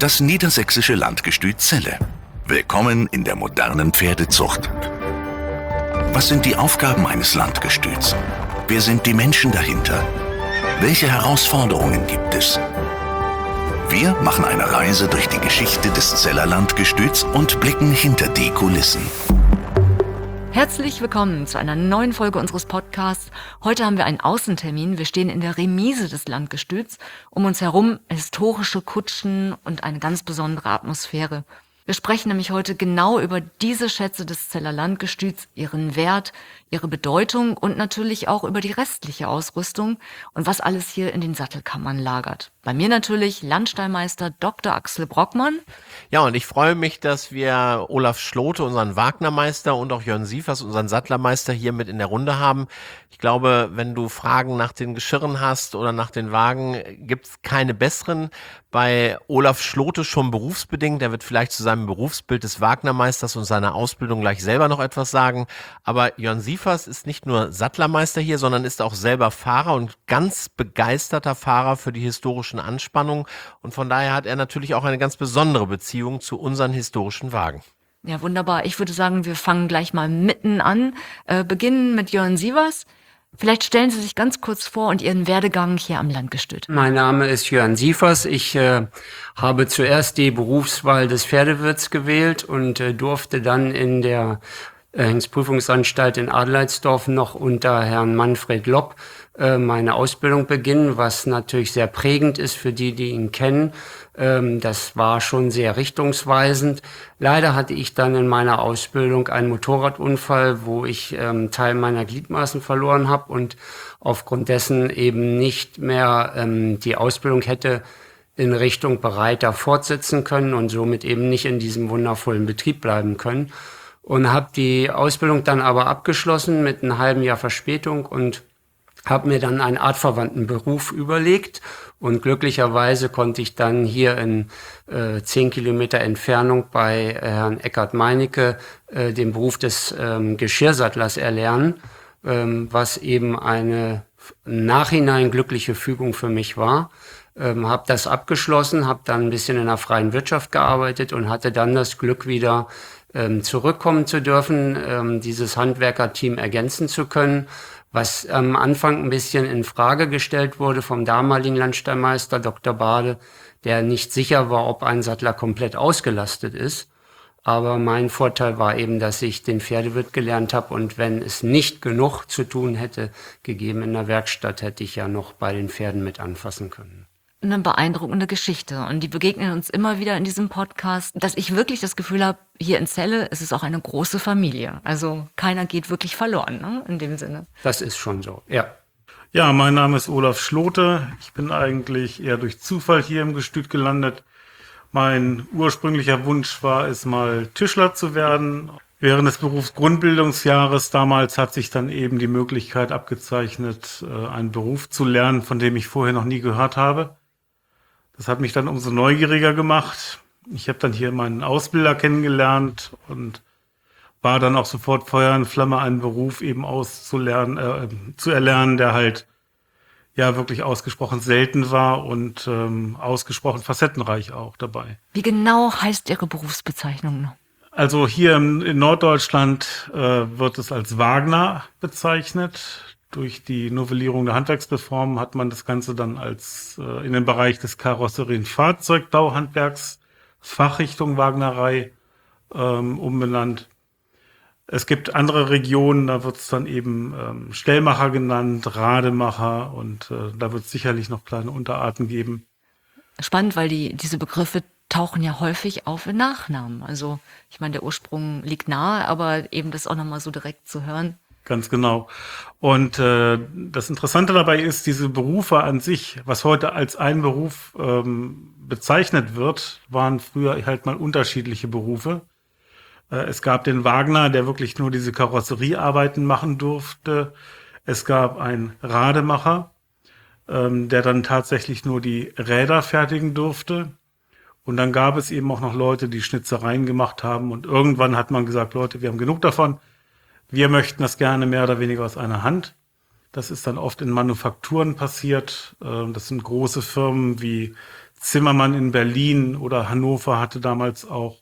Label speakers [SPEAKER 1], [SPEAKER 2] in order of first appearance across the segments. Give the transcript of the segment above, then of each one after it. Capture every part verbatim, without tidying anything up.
[SPEAKER 1] Das niedersächsische Landgestüt Celle. Willkommen in der modernen Pferdezucht. Was sind die Aufgaben eines Landgestüts? Wer sind die Menschen dahinter? Welche Herausforderungen gibt es? Wir machen eine Reise durch die Geschichte des Celler Landgestüts und blicken hinter die Kulissen.
[SPEAKER 2] Herzlich willkommen zu einer neuen Folge unseres Podcasts. Heute haben wir einen Außentermin. Wir stehen in der Remise des Landgestüts. Um uns herum historische Kutschen und eine ganz besondere Atmosphäre. Wir sprechen nämlich heute genau über diese Schätze des Celler Landgestüts, ihren Wert, ihre Bedeutung und natürlich auch über die restliche Ausrüstung und was alles hier in den Sattelkammern lagert. Bei mir natürlich Landstallmeister Doktor Axel Brockmann.
[SPEAKER 3] Ja, und ich freue mich, dass wir Olaf Schlote, unseren Wagnermeister, und auch Jörn Sievers, unseren Sattlermeister, hier mit in der Runde haben. Ich glaube, wenn du Fragen nach den Geschirren hast oder nach den Wagen, gibt's keine besseren. Bei Olaf Schlote schon berufsbedingt. Der wird vielleicht zu seinem Berufsbild des Wagnermeisters und seiner Ausbildung gleich selber noch etwas sagen. Aber Jörn Sievers ist nicht nur Sattlermeister hier, sondern ist auch selber Fahrer und ganz begeisterter Fahrer für die historischen Anspannungen. Und von daher hat er natürlich auch eine ganz besondere Beziehung zu unseren historischen Wagen.
[SPEAKER 2] Ja, wunderbar. Ich würde sagen, wir fangen gleich mal mitten an. Äh, beginnen mit Jörn Sievers. Vielleicht stellen Sie sich ganz kurz vor und Ihren Werdegang hier am Landgestüt.
[SPEAKER 4] Mein Name ist Jörn Sievers. Ich äh, habe zuerst die Berufswahl des Pferdewirts gewählt und äh, durfte dann in der äh, Hengstprüfungsanstalt in Adelheidsdorf noch unter Herrn Manfred Lopp äh, meine Ausbildung beginnen, was natürlich sehr prägend ist für die, die ihn kennen. Ähm, das war schon sehr richtungsweisend. Leider hatte ich dann in meiner Ausbildung einen Motorradunfall, wo ich ähm, Teil meiner Gliedmaßen verloren habe und aufgrund dessen eben nicht mehr ähm, die Ausbildung hätte in Richtung Bereiter fortsetzen können und somit eben nicht in diesem wundervollen Betrieb bleiben können. Und habe die Ausbildung dann aber abgeschlossen mit einem halben Jahr Verspätung und habe mir dann einen artverwandten Beruf überlegt. Und glücklicherweise konnte ich dann hier in äh, zehn Kilometer Entfernung bei Herrn Eckhard Meinecke äh, den Beruf des ähm, Geschirrsattlers erlernen, ähm, was eben eine nachhinein glückliche Fügung für mich war. Ähm, habe das abgeschlossen, habe dann ein bisschen in der freien Wirtschaft gearbeitet und hatte dann das Glück, wieder ähm, zurückkommen zu dürfen, ähm, dieses Handwerkerteam ergänzen zu können, was am Anfang ein bisschen in Frage gestellt wurde vom damaligen Landstallmeister Doktor Bade, der nicht sicher war, ob ein Sattler komplett ausgelastet ist. Aber mein Vorteil war eben, dass ich den Pferdewirt gelernt habe und wenn es nicht genug zu tun hätte gegeben in der Werkstatt, hätte ich ja noch bei den Pferden mit anfassen können.
[SPEAKER 2] Eine beeindruckende Geschichte und die begegnen uns immer wieder in diesem Podcast, dass ich wirklich das Gefühl habe, hier in Celle ist es auch eine große Familie. Also keiner geht wirklich verloren, ne? In dem Sinne.
[SPEAKER 4] Das ist schon so, ja.
[SPEAKER 5] Ja, mein Name ist Olaf Schlote. Ich bin eigentlich eher durch Zufall hier im Gestüt gelandet. Mein ursprünglicher Wunsch war es mal Tischler zu werden. Während des Berufsgrundbildungsjahres damals hat sich dann eben die Möglichkeit abgezeichnet, einen Beruf zu lernen, von dem ich vorher noch nie gehört habe. Das hat mich dann umso neugieriger gemacht. Ich habe dann hier meinen Ausbilder kennengelernt und war dann auch sofort Feuer und Flamme, einen Beruf eben auszulernen, äh, zu erlernen, der halt ja wirklich ausgesprochen selten war und ähm, ausgesprochen facettenreich auch dabei.
[SPEAKER 2] Wie genau heißt Ihre Berufsbezeichnung noch?
[SPEAKER 5] Also hier in, in Norddeutschland äh, wird es als Wagner bezeichnet. Durch die Novellierung der Handwerksreform hat man das Ganze dann als äh, in den Bereich des Karosserie- und Fahrzeugbauhandwerks, Fachrichtung Wagnerei, ähm, umbenannt. Es gibt andere Regionen, da wird es dann eben ähm, Stellmacher genannt, Rademacher und äh, da wird es sicherlich noch kleine Unterarten geben.
[SPEAKER 2] Spannend, weil die diese Begriffe tauchen ja häufig auf in Nachnamen. Also ich meine, der Ursprung liegt nahe, aber eben das auch nochmal so direkt zu hören.
[SPEAKER 5] Ganz genau. Und äh, das Interessante dabei ist, diese Berufe an sich, was heute als ein Beruf ähm, bezeichnet wird, waren früher halt mal unterschiedliche Berufe. Äh, es gab den Wagner, der wirklich nur diese Karosseriearbeiten machen durfte. Es gab einen Rademacher, ähm, der dann tatsächlich nur die Räder fertigen durfte. Und dann gab es eben auch noch Leute, die Schnitzereien gemacht haben. Und irgendwann hat man gesagt, Leute, wir haben genug davon. Wir möchten das gerne mehr oder weniger aus einer Hand. Das ist dann oft in Manufakturen passiert. Das sind große Firmen wie Zimmermann in Berlin oder Hannover hatte damals auch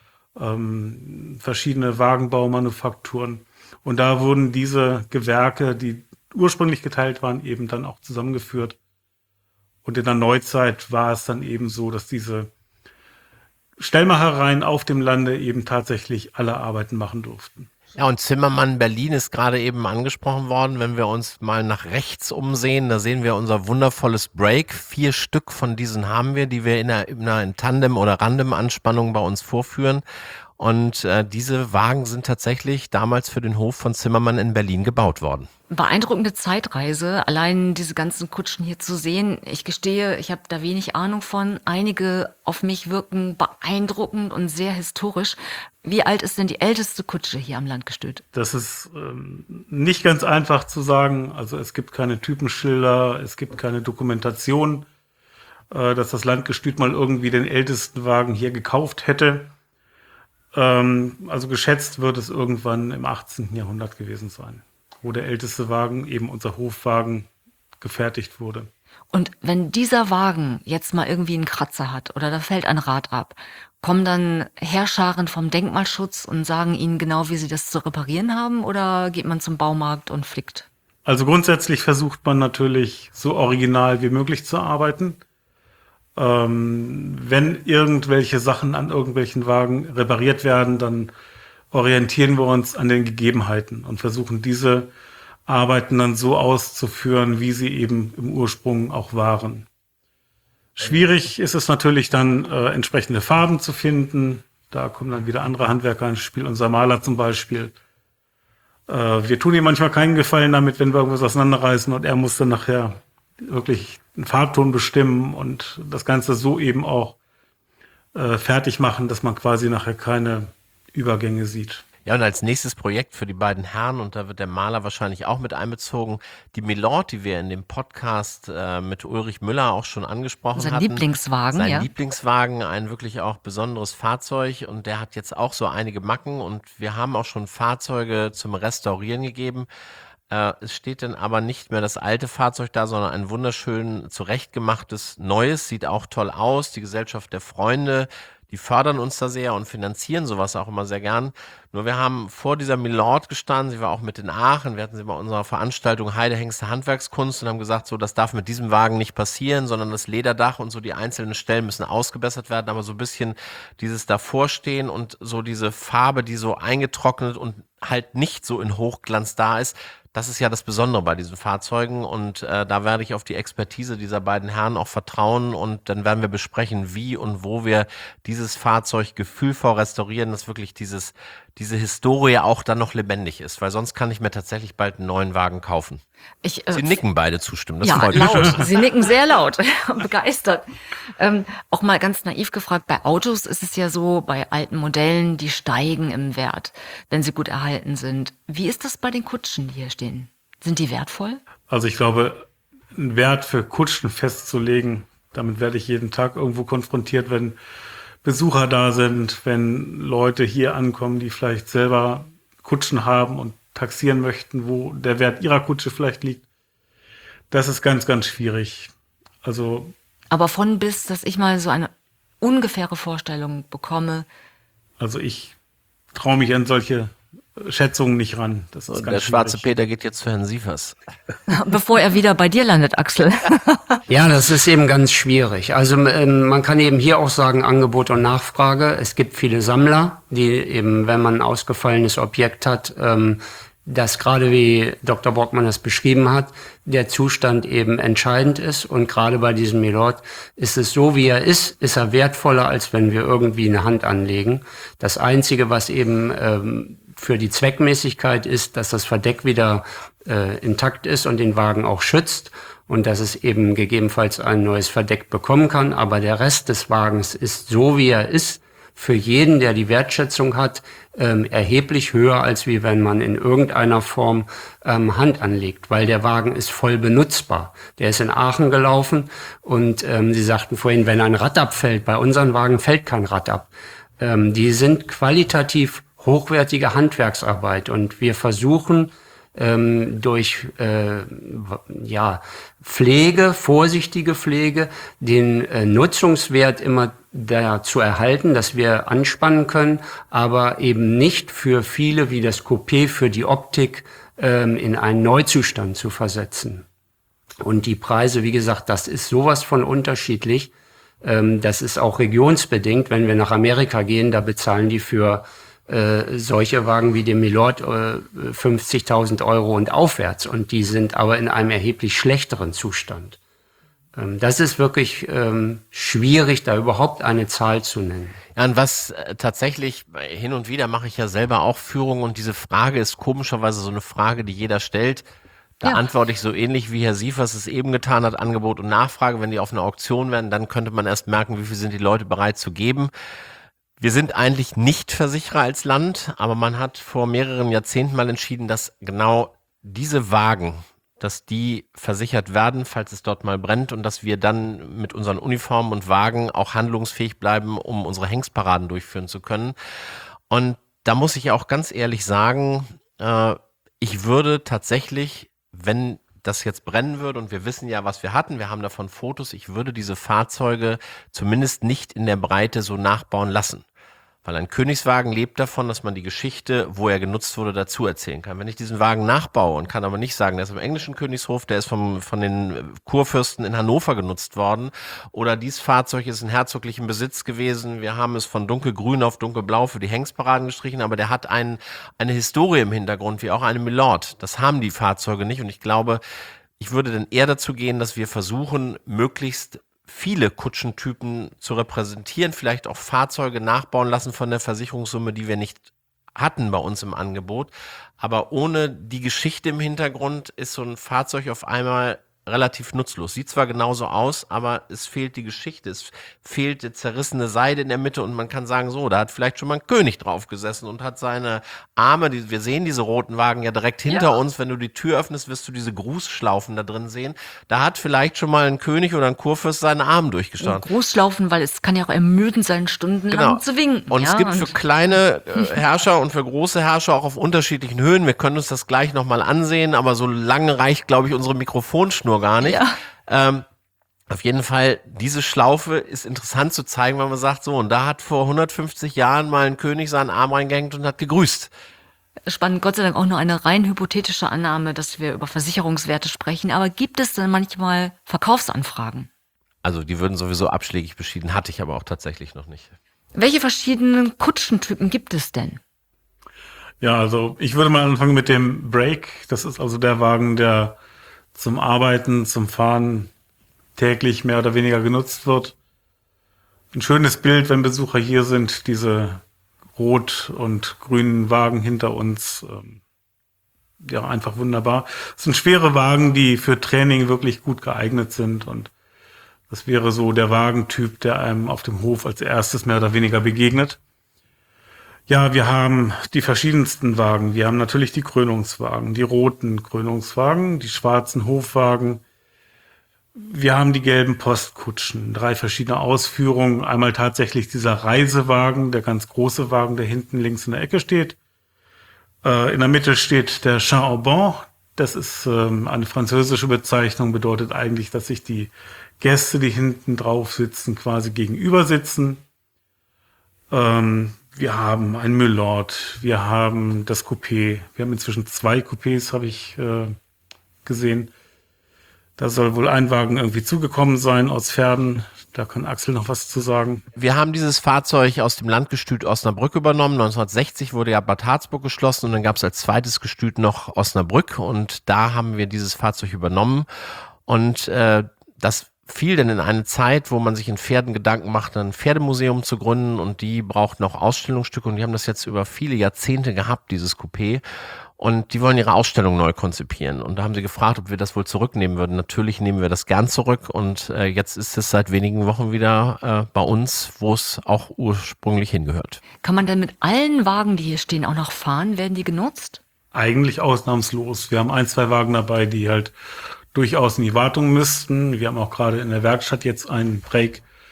[SPEAKER 5] ähm, verschiedene Wagenbaumanufakturen. Und da wurden diese Gewerke, die ursprünglich geteilt waren, eben dann auch zusammengeführt. Und in der Neuzeit war es dann eben so, dass diese Stellmachereien auf dem Lande eben tatsächlich alle Arbeiten machen durften.
[SPEAKER 3] Ja, und Zimmermann Berlin ist gerade eben angesprochen worden. Wenn wir uns mal nach rechts umsehen, da sehen wir unser wundervolles Break. Vier Stück von diesen haben wir, die wir in einer, in einer Tandem- oder Random-Anspannung bei uns vorführen. Und äh, diese Wagen sind tatsächlich damals für den Hof von Zimmermann in Berlin gebaut worden.
[SPEAKER 2] Beeindruckende Zeitreise, allein diese ganzen Kutschen hier zu sehen. Ich gestehe, ich habe da wenig Ahnung von. Einige auf mich wirken beeindruckend und sehr historisch. Wie alt ist denn die älteste Kutsche hier am Landgestüt?
[SPEAKER 5] Das ist ähm, nicht ganz einfach zu sagen. Also es gibt keine Typenschilder, es gibt keine Dokumentation, äh, dass das Landgestüt mal irgendwie den ältesten Wagen hier gekauft hätte. Ähm, also geschätzt wird es irgendwann im achtzehnten Jahrhundert gewesen sein, wo der älteste Wagen, eben unser Hofwagen, gefertigt wurde.
[SPEAKER 2] Und wenn dieser Wagen jetzt mal irgendwie einen Kratzer hat oder da fällt ein Rad ab, kommen dann Heerscharen vom Denkmalschutz und sagen Ihnen genau, wie Sie das zu reparieren haben, oder geht man zum Baumarkt und flickt?
[SPEAKER 5] Also grundsätzlich versucht man natürlich so original wie möglich zu arbeiten. Ähm, wenn irgendwelche Sachen an irgendwelchen Wagen repariert werden, dann orientieren wir uns an den Gegebenheiten und versuchen diese Arbeiten dann so auszuführen, wie sie eben im Ursprung auch waren. Schwierig ist es natürlich dann, äh, entsprechende Farben zu finden. Da kommen dann wieder andere Handwerker ins Spiel, unser Maler zum Beispiel. Äh, wir tun ihm manchmal keinen Gefallen damit, wenn wir irgendwas auseinanderreißen und er muss dann nachher wirklich einen Farbton bestimmen und das Ganze so eben auch äh, fertig machen, dass man quasi nachher keine Übergänge sieht.
[SPEAKER 3] Ja, und als nächstes Projekt für die beiden Herren, und da wird der Maler wahrscheinlich auch mit einbezogen, die Milord, die wir in dem Podcast äh, mit Ulrich Müller auch schon angesprochen
[SPEAKER 2] Sein
[SPEAKER 3] hatten.
[SPEAKER 2] Lieblingswagen,
[SPEAKER 3] Sein
[SPEAKER 2] ja.
[SPEAKER 3] Lieblingswagen, ein wirklich auch besonderes Fahrzeug, und der hat jetzt auch so einige Macken, und wir haben auch schon Fahrzeuge zum Restaurieren gegeben. Äh, es steht dann aber nicht mehr das alte Fahrzeug da, sondern ein wunderschön zurechtgemachtes neues, sieht auch toll aus. Die Gesellschaft der Freunde, die fördern uns da sehr und finanzieren sowas auch immer sehr gern. Nur wir haben vor dieser Milord gestanden, sie war auch mit in Aachen, wir hatten sie bei unserer Veranstaltung Heidehengste Handwerkskunst und haben gesagt, so, das darf mit diesem Wagen nicht passieren, sondern das Lederdach und so die einzelnen Stellen müssen ausgebessert werden, aber so ein bisschen dieses Davorstehen und so diese Farbe, die so eingetrocknet und halt nicht so in Hochglanz da ist, das ist ja das Besondere bei diesen Fahrzeugen, und äh, da werde ich auf die Expertise dieser beiden Herren auch vertrauen, und dann werden wir besprechen, wie und wo wir dieses Fahrzeug gefühlvoll restaurieren, dass wirklich dieses diese Historie auch dann noch lebendig ist, weil sonst kann ich mir tatsächlich bald einen neuen Wagen kaufen.
[SPEAKER 2] Ich, äh,
[SPEAKER 3] Sie nicken beide zustimmend, das
[SPEAKER 2] ja,
[SPEAKER 3] freut mich.
[SPEAKER 2] laut. Sie nicken sehr laut, begeistert. Ähm, auch mal ganz naiv gefragt, bei Autos ist es ja so, bei alten Modellen, die steigen im Wert, wenn sie gut erhalten sind. Wie ist das bei den Kutschen, die hier stehen? Sind die wertvoll?
[SPEAKER 5] Also ich glaube, einen Wert für Kutschen festzulegen, damit werde ich jeden Tag irgendwo konfrontiert, wenn Besucher da sind, wenn Leute hier ankommen, die vielleicht selber Kutschen haben und taxieren möchten, wo der Wert ihrer Kutsche vielleicht liegt. Das ist ganz, ganz schwierig. Also,
[SPEAKER 2] Aber von bis, dass ich mal so eine ungefähre Vorstellung bekomme.
[SPEAKER 5] also ich traue mich an solche Schätzungen nicht ran. Das ist
[SPEAKER 3] Und
[SPEAKER 5] ganz
[SPEAKER 3] der schwarze
[SPEAKER 5] schwierig.
[SPEAKER 3] Peter geht jetzt zu Herrn Sievers.
[SPEAKER 2] Bevor er wieder bei dir landet, Axel.
[SPEAKER 4] Ja, das ist eben ganz schwierig. Also ähm, man kann eben hier auch sagen, Angebot und Nachfrage. Es gibt viele Sammler, die eben, wenn man ein ausgefallenes Objekt hat, ähm, das gerade wie Doktor Brockmann das beschrieben hat, der Zustand eben entscheidend ist. Und gerade bei diesem Milord ist es so, wie er ist, ist er wertvoller, als wenn wir irgendwie eine Hand anlegen. Das Einzige, was eben ähm, für die Zweckmäßigkeit ist, dass das Verdeck wieder äh, intakt ist und den Wagen auch schützt und dass es eben gegebenenfalls ein neues Verdeck bekommen kann. Aber der Rest des Wagens ist so, wie er ist, für jeden, der die Wertschätzung hat, ähm, erheblich höher, als wie wenn man in irgendeiner Form ähm, Hand anlegt, weil der Wagen ist voll benutzbar. Der ist in Aachen gelaufen und ähm, Sie sagten vorhin, wenn ein Rad abfällt, bei unseren Wagen fällt kein Rad ab. Ähm, die sind qualitativ hochwertige Handwerksarbeit und wir versuchen ähm, durch äh, ja, Pflege, vorsichtige Pflege, den äh, Nutzungswert immer da zu erhalten, dass wir anspannen können, aber eben nicht für viele wie das Coupé für die Optik ähm, in einen Neuzustand zu versetzen. Und die Preise, wie gesagt, das ist sowas von unterschiedlich. Ähm, das ist auch regionsbedingt. Wenn wir nach Amerika gehen, da bezahlen die für äh, solche Wagen wie den Milord äh, fünfzigtausend Euro und aufwärts. Und die sind aber in einem erheblich schlechteren Zustand. Ähm, das ist wirklich ähm, schwierig, da überhaupt eine Zahl zu nennen.
[SPEAKER 3] Ja, und was äh, tatsächlich, hin und wieder mache ich ja selber auch Führung und diese Frage ist komischerweise so eine Frage, die jeder stellt. Da
[SPEAKER 2] Ja.
[SPEAKER 3] antworte ich so ähnlich, wie Herr Sievers es eben getan hat, Angebot und Nachfrage. Wenn die auf einer Auktion werden, dann könnte man erst merken, wie viel sind die Leute bereit zu geben. Wir sind eigentlich nicht Versicherer als Land, aber man hat vor mehreren Jahrzehnten mal entschieden, dass genau diese Wagen, dass die versichert werden, falls es dort mal brennt und dass wir dann mit unseren Uniformen und Wagen auch handlungsfähig bleiben, um unsere Hengstparaden durchführen zu können. Und da muss ich auch ganz ehrlich sagen, äh, ich würde tatsächlich, wenn das jetzt brennen würde und wir wissen ja, was wir hatten, wir haben davon Fotos, ich würde diese Fahrzeuge zumindest nicht in der Breite so nachbauen lassen. Weil ein Königswagen lebt davon, dass man die Geschichte, wo er genutzt wurde, dazu erzählen kann. Wenn ich diesen Wagen nachbaue und kann aber nicht sagen, der ist im englischen Königshof, der ist vom, von den Kurfürsten in Hannover genutzt worden oder dieses Fahrzeug ist in herzoglichem Besitz gewesen, wir haben es von dunkelgrün auf dunkelblau für die Hengstparaden gestrichen, aber der hat ein, eine Historie im Hintergrund, wie auch eine Milord. Das haben die Fahrzeuge nicht und ich glaube, ich würde dann eher dazu gehen, dass wir versuchen, möglichst viele Kutschentypen zu repräsentieren, vielleicht auch Fahrzeuge nachbauen lassen von der Versicherungssumme, die wir nicht hatten bei uns im Angebot. Aber ohne die Geschichte im Hintergrund ist so ein Fahrzeug auf einmal relativ nutzlos. Sieht zwar genauso aus, aber es fehlt die Geschichte. Es fehlt die zerrissene Seide in der Mitte und man kann sagen, so, da hat vielleicht schon mal ein König drauf gesessen und hat seine Arme, die, wir sehen diese roten Wagen ja direkt hinter
[SPEAKER 2] Ja.
[SPEAKER 3] uns. Wenn du die Tür öffnest, wirst du diese Grußschlaufen da drin sehen. Da hat vielleicht schon mal ein König oder ein Kurfürst seinen Arm durchgestanden.
[SPEAKER 2] Großlaufen, weil es kann ja auch ermüdend sein, stundenlang
[SPEAKER 3] Genau.
[SPEAKER 2] zu winken.
[SPEAKER 3] Und
[SPEAKER 2] ja,
[SPEAKER 3] es gibt für kleine äh, Herrscher und für große Herrscher auch auf unterschiedlichen Höhen. Wir können uns das gleich nochmal ansehen, aber so lange reicht, glaube ich, unsere Mikrofonschnur gar nicht.
[SPEAKER 2] Ja.
[SPEAKER 3] Ähm, auf jeden Fall, diese Schlaufe ist interessant zu zeigen, wenn man sagt, so, und da hat vor hundertfünfzig Jahren mal ein König seinen Arm reingehängt und hat gegrüßt.
[SPEAKER 2] Spannend, Gott sei Dank auch nur eine rein hypothetische Annahme, dass wir über Versicherungswerte sprechen. Aber gibt es denn manchmal Verkaufsanfragen?
[SPEAKER 3] Also die würden sowieso abschlägig beschieden, hatte ich aber auch tatsächlich noch nicht.
[SPEAKER 2] Welche verschiedenen Kutschentypen gibt es denn?
[SPEAKER 5] Ja, also ich würde mal anfangen mit dem Break. Das ist also der Wagen, der zum Arbeiten, zum Fahren täglich mehr oder weniger genutzt wird. Ein schönes Bild, wenn Besucher hier sind, diese rot- und grünen Wagen hinter uns. Ähm, ja, einfach wunderbar. Es sind schwere Wagen, die für Training wirklich gut geeignet sind und das wäre so der Wagentyp, der einem auf dem Hof als erstes mehr oder weniger begegnet. Ja, wir haben die verschiedensten Wagen. Wir haben natürlich die Krönungswagen, die roten Krönungswagen, die schwarzen Hofwagen. Wir haben die gelben Postkutschen, drei verschiedene Ausführungen. Einmal tatsächlich dieser Reisewagen, der ganz große Wagen, der hinten links in der Ecke steht. Äh, in der Mitte steht der Char au banc. Das ist ähm, eine französische Bezeichnung, bedeutet eigentlich, dass sich die Gäste, die hinten drauf sitzen, quasi gegenüber sitzen. Ähm, Wir haben ein Milord, wir haben das Coupé, wir haben inzwischen zwei Coupés, habe ich äh, gesehen. Da soll wohl ein Wagen irgendwie zugekommen sein aus Pferden. Da kann Axel noch was zu sagen.
[SPEAKER 3] Wir haben dieses Fahrzeug aus dem Landgestüt Osnabrück übernommen. neunzehnhundertsechzig wurde ja Bad Harzburg geschlossen und dann gab es als zweites Gestüt noch Osnabrück und da haben wir dieses Fahrzeug übernommen. Und äh, das fiel denn in eine Zeit, wo man sich in Pferden Gedanken machte, ein Pferdemuseum zu gründen und die brauchten auch Ausstellungsstücke und die haben das jetzt über viele Jahrzehnte gehabt, dieses Coupé. Und die wollen ihre Ausstellung neu konzipieren. Und da haben sie gefragt, ob wir das wohl zurücknehmen würden. Natürlich nehmen wir das gern zurück. Und äh, jetzt ist es seit wenigen Wochen wieder äh, bei uns, wo es auch ursprünglich hingehört.
[SPEAKER 2] Kann man denn mit allen Wagen, die hier stehen, auch noch fahren? Werden die genutzt?
[SPEAKER 5] Eigentlich ausnahmslos. Wir haben ein, zwei Wagen dabei, die halt durchaus in die Wartung müssten. Wir haben auch gerade in der Werkstatt jetzt einen Break.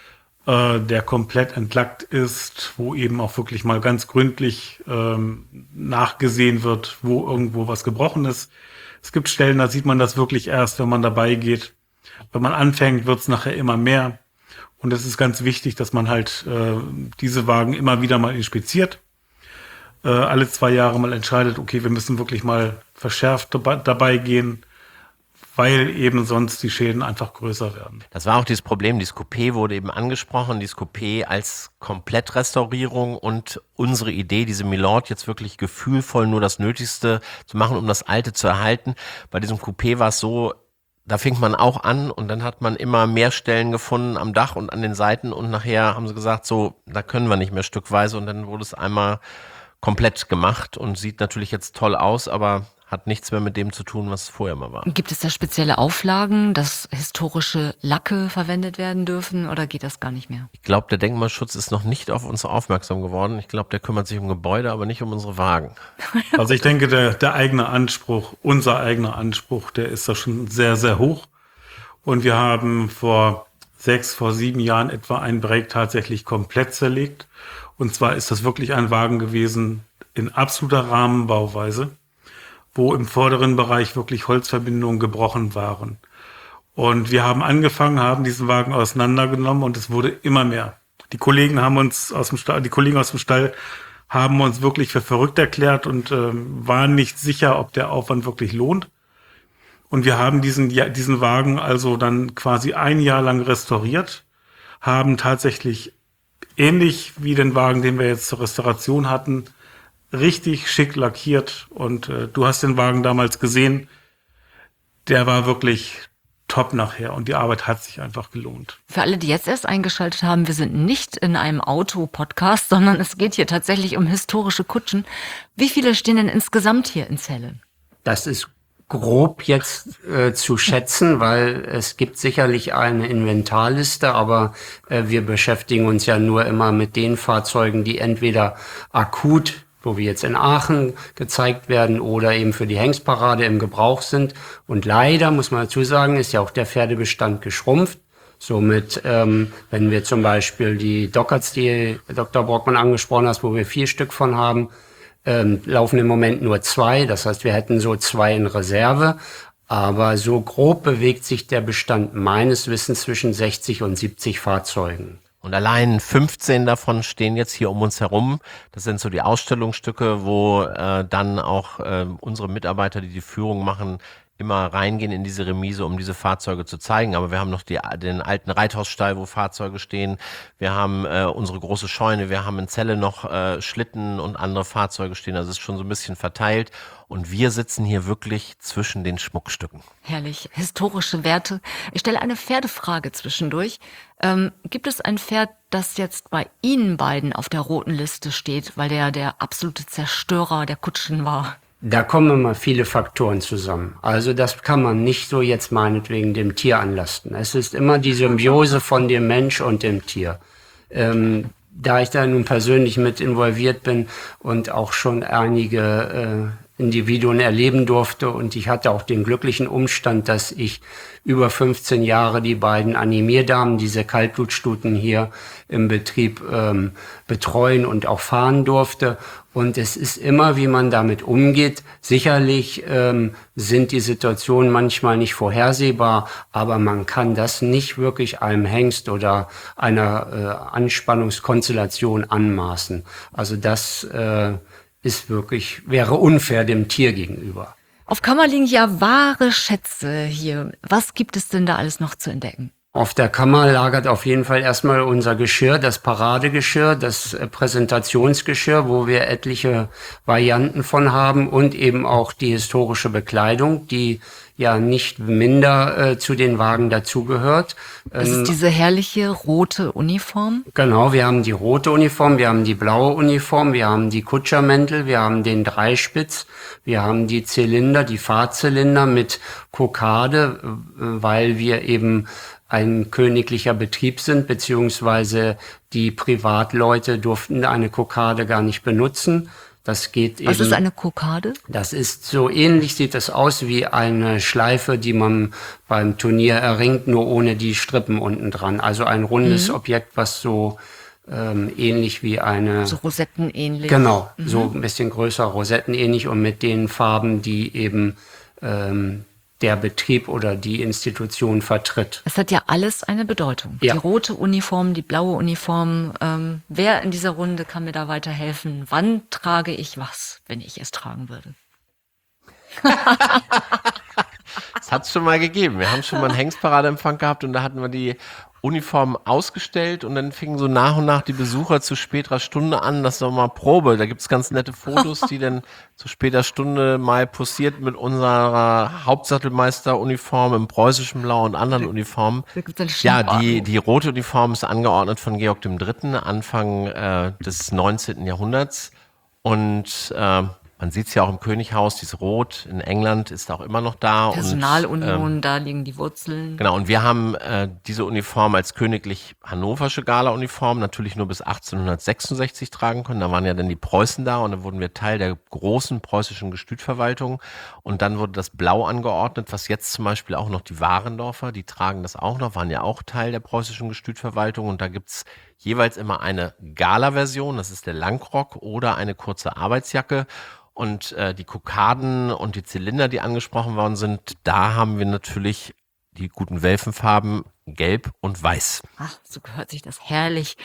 [SPEAKER 5] äh, der komplett entlackt ist, wo eben auch wirklich mal ganz gründlich ähm, nachgesehen wird, wo irgendwo was gebrochen ist. Es gibt Stellen, da sieht man das wirklich erst, wenn man dabei geht. Wenn man anfängt, wird es nachher immer mehr. Und es ist ganz wichtig, dass man halt äh, diese Wagen immer wieder mal inspiziert. Äh, alle zwei Jahre mal entscheidet, okay, wir müssen wirklich mal verschärft dabei, dabei gehen, weil eben sonst die Schäden einfach größer werden.
[SPEAKER 3] Das war auch dieses Problem, dieses Coupé wurde eben angesprochen, dieses Coupé als Komplettrestaurierung und unsere Idee, diese Milord jetzt wirklich gefühlvoll nur das Nötigste zu machen, um das Alte zu erhalten. Bei diesem Coupé war es so, da fing man auch an und dann hat man immer mehr Stellen gefunden am Dach und an den Seiten und nachher haben sie gesagt, so, da können wir nicht mehr stückweise und dann wurde es einmal komplett gemacht und sieht natürlich jetzt toll aus, aber hat nichts mehr mit dem zu tun, was vorher mal war.
[SPEAKER 2] Gibt es da spezielle Auflagen, dass historische Lacke verwendet werden dürfen oder geht das gar nicht mehr?
[SPEAKER 3] Ich glaube, der Denkmalschutz ist noch nicht auf uns aufmerksam geworden. Ich glaube, der kümmert sich um Gebäude, aber nicht um unsere Wagen.
[SPEAKER 5] Also ich denke, der, der eigene Anspruch, unser eigener Anspruch, der ist da schon sehr, sehr hoch. Und wir haben vor sechs, vor sieben Jahren etwa ein Break tatsächlich komplett zerlegt. Und zwar ist das wirklich ein Wagen gewesen in absoluter Rahmenbauweise, wo im vorderen Bereich wirklich Holzverbindungen gebrochen waren. Und wir haben angefangen, haben diesen Wagen auseinandergenommen und es wurde immer mehr. Die Kollegen haben uns aus dem Stall, die Kollegen aus dem Stall haben uns wirklich für verrückt erklärt und ähm, waren nicht sicher, ob der Aufwand wirklich lohnt. Und wir haben diesen, ja, diesen Wagen also dann quasi ein Jahr lang restauriert, haben tatsächlich ähnlich wie den Wagen, den wir jetzt zur Restauration hatten, richtig schick lackiert und äh, du hast den Wagen damals gesehen, der war wirklich top nachher und die Arbeit hat sich einfach gelohnt.
[SPEAKER 2] Für alle, die jetzt erst eingeschaltet haben, wir sind nicht in einem Auto-Podcast, sondern es geht hier tatsächlich um historische Kutschen. Wie viele stehen denn insgesamt hier in Celle?
[SPEAKER 4] Das ist grob jetzt äh, zu schätzen, weil es gibt sicherlich eine Inventarliste, aber äh, wir beschäftigen uns ja nur immer mit den Fahrzeugen, die entweder akut, wo wir jetzt in Aachen gezeigt werden oder eben für die Hengstparade im Gebrauch sind. Und leider, muss man dazu sagen, ist ja auch der Pferdebestand geschrumpft. Somit, ähm, wenn wir zum Beispiel die Dockerts, die Doktor Brockmann angesprochen hat, wo wir vier Stück von haben, ähm, laufen im Moment nur zwei. Das heißt, wir hätten so zwei in Reserve. Aber so grob bewegt sich der Bestand meines Wissens zwischen sechzig und siebzig Fahrzeugen.
[SPEAKER 3] Und allein fünfzehn davon stehen jetzt hier um uns herum. Das sind so die Ausstellungsstücke, wo äh, dann auch äh, unsere Mitarbeiter, die die Führung machen, immer reingehen in diese Remise, um diese Fahrzeuge zu zeigen. Aber wir haben noch die, den alten Reithausstall, wo Fahrzeuge stehen. Wir haben äh, unsere große Scheune. Wir haben in Celle noch äh, Schlitten und andere Fahrzeuge stehen. Also es ist schon so ein bisschen verteilt. Und wir sitzen hier wirklich zwischen den Schmuckstücken.
[SPEAKER 2] Herrlich, historische Werte. Ich stelle eine Pferdefrage zwischendurch. Ähm, gibt es ein Pferd, das jetzt bei Ihnen beiden auf der roten Liste steht, weil der der absolute Zerstörer der Kutschen war?
[SPEAKER 4] Da kommen immer viele Faktoren zusammen. Also das kann man nicht so jetzt meinetwegen dem Tier anlasten. Es ist immer die Symbiose von dem Mensch und dem Tier. Ähm, da ich da nun persönlich mit involviert bin und auch schon einige äh, Individuen erleben durfte und ich hatte auch den glücklichen Umstand, dass ich über fünfzehn Jahre die beiden Animierdamen, diese Kaltblutstuten hier im Betrieb ähm, betreuen und auch fahren durfte. Und es ist immer, wie man damit umgeht. Sicherlich ähm, sind die Situationen manchmal nicht vorhersehbar, aber man kann das nicht wirklich einem Hengst oder einer äh, Anspannungskonstellation anmaßen. Also das äh, ist wirklich, wäre unfair dem Tier gegenüber.
[SPEAKER 2] Auf Kammer liegen ja wahre Schätze hier. Was gibt es denn da alles noch zu entdecken?
[SPEAKER 4] Auf der Kammer lagert auf jeden Fall erstmal unser Geschirr, das Paradegeschirr, das Präsentationsgeschirr, wo wir etliche Varianten von haben und eben auch die historische Bekleidung, die ja nicht minder äh, zu den Wagen dazugehört.
[SPEAKER 2] Das ist diese herrliche rote Uniform?
[SPEAKER 4] Genau, wir haben die rote Uniform, wir haben die blaue Uniform, wir haben die Kutschermäntel, wir haben den Dreispitz, wir haben die Zylinder, die Fahrzylinder mit Kokarde, weil wir eben ein königlicher Betrieb sind, beziehungsweise die Privatleute durften eine Kokarde gar nicht benutzen. Das geht eben.
[SPEAKER 2] Was ist eine Kokade?
[SPEAKER 4] Das ist so ähnlich, sieht das aus wie eine Schleife, die man beim Turnier erringt, nur ohne die Strippen unten dran. Also ein rundes mhm. Objekt, was so ähm, ähnlich wie eine...
[SPEAKER 2] So rosettenähnlich.
[SPEAKER 4] Genau,
[SPEAKER 2] mhm.
[SPEAKER 4] so ein bisschen größer, rosettenähnlich und mit den Farben, die eben ähm, der Betrieb oder die Institution vertritt.
[SPEAKER 2] Es hat ja alles eine Bedeutung.
[SPEAKER 4] Ja.
[SPEAKER 2] Die rote Uniform, die blaue Uniform. Ähm, wer in dieser Runde kann mir da weiterhelfen? Wann trage ich was, wenn ich es tragen würde?
[SPEAKER 3] Das hat es schon mal gegeben. Wir haben schon mal einen Hengstparadeempfang gehabt und da hatten wir die Uniform ausgestellt und dann fingen so nach und nach die Besucher zu späterer Stunde an, das war mal Probe. Da gibt's ganz nette Fotos, die dann zu später Stunde mal posiert mit unserer Hauptsattelmeisteruniform im preußischen Blau und anderen Uniformen. Ja, die, die rote Uniform ist angeordnet von Georg dem Dritten, Anfang äh, des neunzehnten Jahrhunderts. Und äh, man sieht es ja auch im Könighaus, dieses Rot in England ist auch immer noch da.
[SPEAKER 2] Personalunion,
[SPEAKER 3] und, ähm,
[SPEAKER 2] da liegen die Wurzeln.
[SPEAKER 3] Genau, und wir haben äh, diese Uniform als königlich hannoversche Gala-Uniform natürlich nur bis achtzehnhundertsechsundsechzig tragen können. Da waren ja dann die Preußen da und dann wurden wir Teil der großen preußischen Gestütverwaltung. Und dann wurde das Blau angeordnet, was jetzt zum Beispiel auch noch die Warendorfer, die tragen das auch noch, waren ja auch Teil der preußischen Gestütverwaltung. Und da gibt's jeweils immer eine Gala-Version, das ist der Langrock oder eine kurze Arbeitsjacke. Und äh, die Kokarden und die Zylinder, die angesprochen worden sind, da haben wir natürlich die guten Welfenfarben Gelb und Weiß.
[SPEAKER 2] Ach, so gehört sich das herrlich.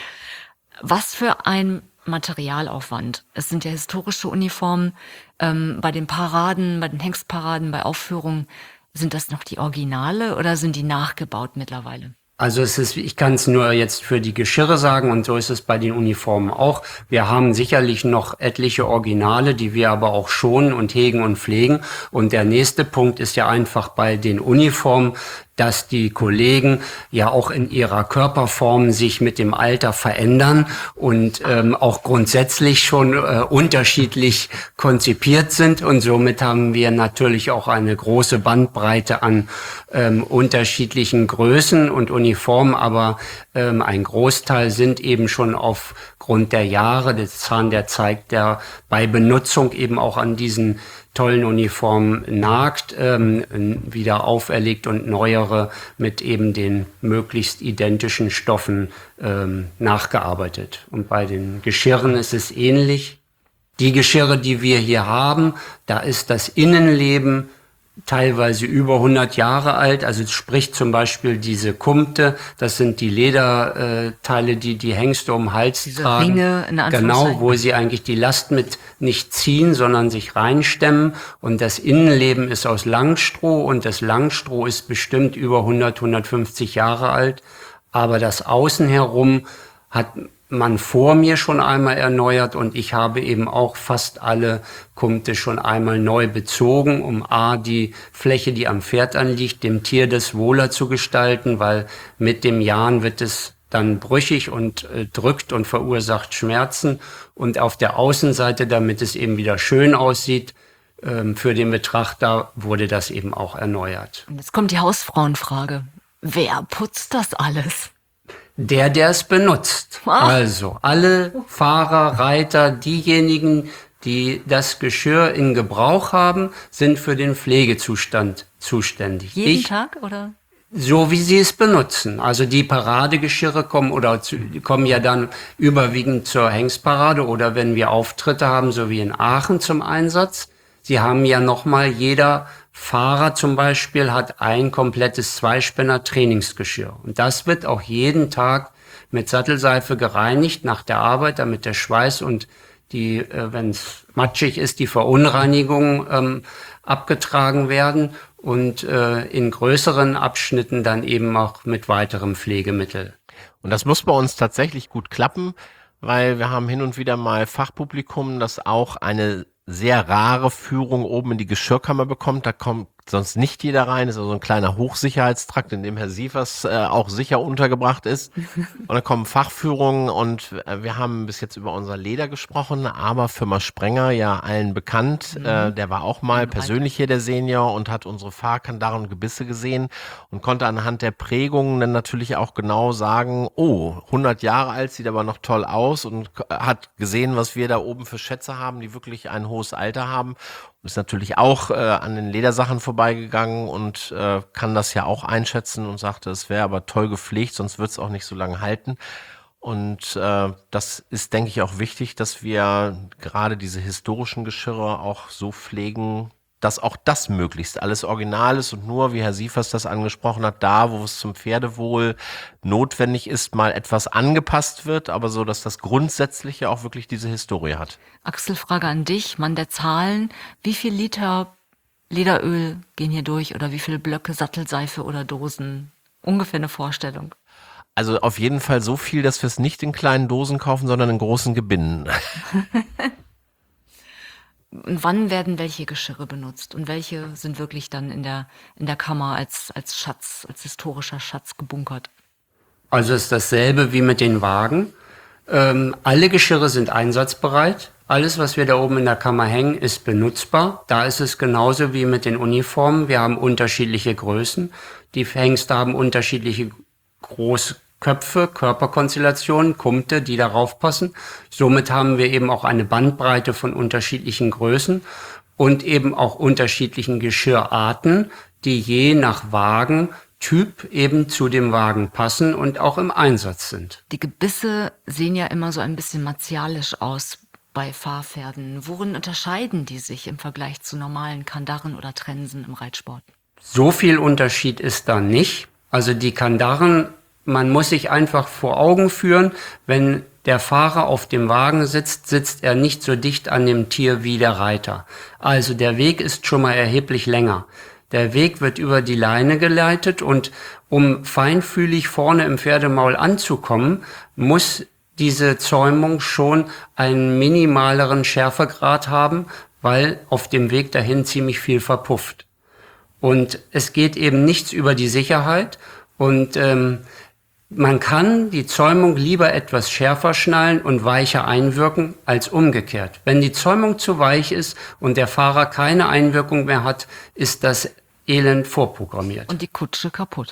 [SPEAKER 2] Was für ein Materialaufwand. Es sind ja historische Uniformen. Ähm, bei den Paraden, bei den Hengstparaden, bei Aufführungen, sind das noch die Originale oder sind die nachgebaut mittlerweile?
[SPEAKER 4] Also es ist, ich kann es nur jetzt für die Geschirre sagen und so ist es bei den Uniformen auch. Wir haben sicherlich noch etliche Originale, die wir aber auch schonen und hegen und pflegen. Und der nächste Punkt ist ja einfach bei den Uniformen, dass die Kollegen ja auch in ihrer Körperform sich mit dem Alter verändern und ähm, auch grundsätzlich schon äh, unterschiedlich konzipiert sind. Und somit haben wir natürlich auch eine große Bandbreite an ähm, unterschiedlichen Größen und Uniformen. Aber ähm, ein Großteil sind eben schon aufgrund der Jahre, des Zahn der zeigt, der bei Benutzung eben auch an diesen tollen Uniformen nagt, ähm, wieder auferlegt und neuere mit eben den möglichst identischen Stoffen ähm, nachgearbeitet. Und bei den Geschirren ist es ähnlich. Die Geschirre, die wir hier haben, da ist das Innenleben teilweise über hundert Jahre alt, also sprich zum Beispiel diese Kumte, das sind die Lederteile, äh, die die Hengste um den Hals
[SPEAKER 2] diese
[SPEAKER 4] tragen.
[SPEAKER 2] Ringe, in
[SPEAKER 4] genau, wo sie eigentlich die Last mit nicht ziehen, sondern sich reinstemmen. Und das Innenleben ist aus Langstroh und das Langstroh ist bestimmt über hundert, hundertfünfzig Jahre alt. Aber das Außen herum hat man vor mir schon einmal erneuert und ich habe eben auch fast alle Kumte schon einmal neu bezogen, um a, die Fläche, die am Pferd anliegt, dem Tier das wohler zu gestalten, weil mit dem Jahren wird es dann brüchig und äh, drückt und verursacht Schmerzen. Und auf der Außenseite, damit es eben wieder schön aussieht, ähm, für den Betrachter wurde das eben auch erneuert.
[SPEAKER 2] Und jetzt kommt die Hausfrauenfrage. Wer putzt das alles?
[SPEAKER 4] Der, der es benutzt.
[SPEAKER 2] Ah.
[SPEAKER 4] Also alle Fahrer, Reiter, diejenigen, die das Geschirr in Gebrauch haben, sind für den Pflegezustand zuständig.
[SPEAKER 2] Jeden
[SPEAKER 4] ich,
[SPEAKER 2] Tag oder?
[SPEAKER 4] So wie sie es benutzen. Also die Paradegeschirre kommen oder zu, kommen ja dann überwiegend zur Hengstparade oder wenn wir Auftritte haben, so wie in Aachen zum Einsatz. Sie haben ja nochmal, jeder Fahrer zum Beispiel hat ein komplettes Zweispänner-Trainingsgeschirr. Und das wird auch jeden Tag mit Sattelseife gereinigt nach der Arbeit, damit der Schweiß und die, äh, wenn es matschig ist, die Verunreinigungen ähm, abgetragen werden und äh, in größeren Abschnitten dann eben auch mit weiterem Pflegemittel.
[SPEAKER 3] Und das muss bei uns tatsächlich gut klappen, weil wir haben hin und wieder mal Fachpublikum, das auch eine sehr rare Führung oben in die Geschirrkammer bekommt. Da kommt sonst nicht jeder rein. Ist also ein kleiner Hochsicherheitstrakt, in dem Herr Sievers äh, auch sicher untergebracht ist. Und dann kommen Fachführungen und äh, wir haben bis jetzt über unser Leder gesprochen, aber Firma Sprenger, ja allen bekannt, mhm. äh, der war auch mal persönlich hier der Senior und hat unsere Fahrkandaren und Gebisse gesehen und konnte anhand der Prägungen dann natürlich auch genau sagen, oh, hundert Jahre alt, sieht aber noch toll aus und hat gesehen, was wir da oben für Schätze haben, die wirklich ein hohes Alter haben. Und ist natürlich auch äh, an den Ledersachen vorbeigegangen und äh, kann das ja auch einschätzen und sagte, es wäre aber toll gepflegt, sonst wird es auch nicht so lange halten. Und äh, das ist, denke ich, auch wichtig, dass wir gerade diese historischen Geschirre auch so pflegen, dass auch das möglichst alles original ist und nur, wie Herr Sievers das angesprochen hat, da, wo es zum Pferdewohl notwendig ist, mal etwas angepasst wird, aber so, dass das Grundsätzliche auch wirklich diese Historie hat.
[SPEAKER 2] Axel, Frage an dich, Mann der Zahlen. Wie viel Liter Lederöl gehen hier durch oder wie viele Blöcke Sattelseife oder Dosen? Ungefähr eine Vorstellung.
[SPEAKER 3] Also auf jeden Fall so viel, dass wir es nicht in kleinen Dosen kaufen, sondern in großen Gebinden.
[SPEAKER 2] Und wann werden welche Geschirre benutzt und welche sind wirklich dann in der, in der Kammer als, als Schatz, als historischer Schatz gebunkert?
[SPEAKER 4] Also ist dasselbe wie mit den Wagen. Ähm, alle Geschirre sind einsatzbereit. Alles, was wir da oben in der Kammer hängen, ist benutzbar. Da ist es genauso wie mit den Uniformen. Wir haben unterschiedliche Größen. Die Hengste haben unterschiedliche Großköpfe, Körperkonstellationen, Kumte, die darauf passen. Somit haben wir eben auch eine Bandbreite von unterschiedlichen Größen und eben auch unterschiedlichen Geschirrarten, die je nach Wagentyp eben zu dem Wagen passen und auch im Einsatz sind.
[SPEAKER 2] Die Gebisse sehen ja immer so ein bisschen martialisch aus bei Fahrpferden. Worin unterscheiden die sich im Vergleich zu normalen Kandaren oder Trensen im Reitsport?
[SPEAKER 4] So viel Unterschied ist da nicht. Also die Kandaren, man muss sich einfach vor Augen führen, wenn der Fahrer auf dem Wagen sitzt, sitzt er nicht so dicht an dem Tier wie der Reiter. Also der Weg ist schon mal erheblich länger. Der Weg wird über die Leine geleitet und um feinfühlig vorne im Pferdemaul anzukommen, muss diese Zäumung schon einen minimaleren Schärfegrad haben, weil auf dem Weg dahin ziemlich viel verpufft. Und es geht eben nichts über die Sicherheit und ähm, man kann die Zäumung lieber etwas schärfer schnallen und weicher einwirken als umgekehrt. Wenn die Zäumung zu weich ist und der Fahrer keine Einwirkung mehr hat, ist das Elend vorprogrammiert.
[SPEAKER 2] Und die Kutsche kaputt.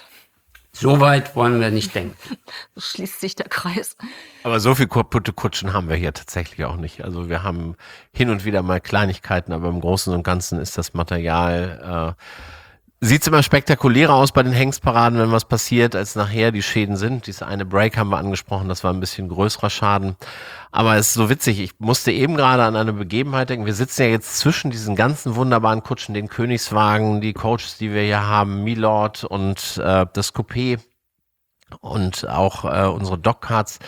[SPEAKER 4] So weit wollen wir nicht denken.
[SPEAKER 2] So schließt sich der Kreis.
[SPEAKER 3] Aber so viel kaputte Kutschen haben wir hier tatsächlich auch nicht. Also wir haben hin und wieder mal Kleinigkeiten, aber im Großen und Ganzen ist das Material... Äh, Sieht's immer spektakulärer aus bei den Hengstparaden, wenn was passiert, als nachher die Schäden sind. Diese eine Break haben wir angesprochen, das war ein bisschen größerer Schaden. Aber es ist so witzig, ich musste eben gerade an eine Begebenheit denken. Wir sitzen ja jetzt zwischen diesen ganzen wunderbaren Kutschen, den Königswagen, die Coaches, die wir hier haben, Milord und äh, das Coupé und auch äh, unsere Dogcarts.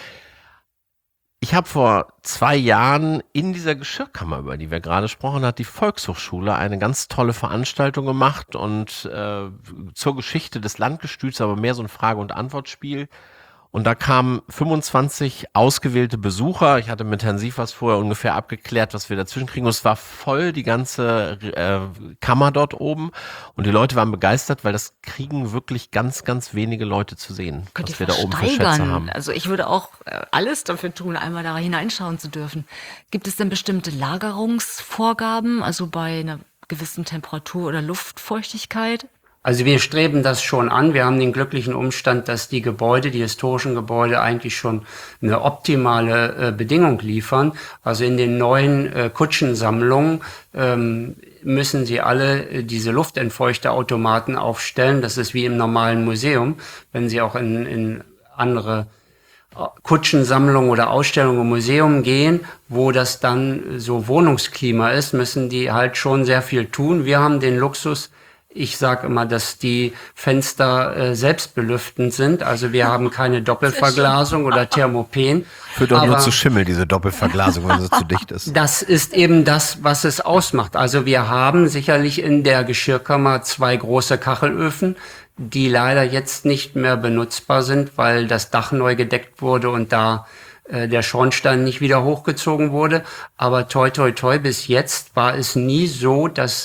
[SPEAKER 3] Ich habe vor zwei Jahren in dieser Geschirrkammer, über die wir gerade gesprochen haben, hat die Volkshochschule eine ganz tolle Veranstaltung gemacht und äh, zur Geschichte des Landgestüts, aber mehr so ein Frage- und Antwortspiel. Und da kamen fünfundzwanzig ausgewählte Besucher. Ich hatte mit Herrn Sievers vorher ungefähr abgeklärt, was wir dazwischen kriegen. Und es war voll die ganze äh, Kammer dort oben. Und die Leute waren begeistert, weil das kriegen wirklich ganz, ganz wenige Leute zu sehen,
[SPEAKER 2] Könnt
[SPEAKER 3] was
[SPEAKER 2] ihr
[SPEAKER 3] wir da oben für Schätze haben.
[SPEAKER 2] Also ich würde auch äh, alles dafür tun, einmal da hineinschauen zu dürfen. Gibt es denn bestimmte Lagerungsvorgaben, also bei einer gewissen Temperatur oder Luftfeuchtigkeit?
[SPEAKER 4] Also wir streben das schon an. Wir haben den glücklichen Umstand, dass die Gebäude, die historischen Gebäude eigentlich schon eine optimale äh, Bedingung liefern. Also in den neuen äh, Kutschensammlungen ähm, müssen sie alle äh, diese Luftentfeuchterautomaten aufstellen. Das ist wie im normalen Museum. Wenn Sie auch in, in andere Kutschensammlungen oder Ausstellungen im Museum gehen, wo das dann so Wohnungsklima ist, müssen die halt schon sehr viel tun. Wir haben den Luxus, ich sage immer, dass die Fenster äh, selbstbelüftend sind. Also wir haben keine Doppelverglasung oder Thermopen.
[SPEAKER 3] Führt doch nur zu Schimmel, diese Doppelverglasung, wenn sie zu dicht ist.
[SPEAKER 4] Das ist eben das, was es ausmacht. Also wir haben sicherlich in der Geschirrkammer zwei große Kachelöfen, die leider jetzt nicht mehr benutzbar sind, weil das Dach neu gedeckt wurde und da äh, der Schornstein nicht wieder hochgezogen wurde. Aber toi toi toi, bis jetzt war es nie so, dass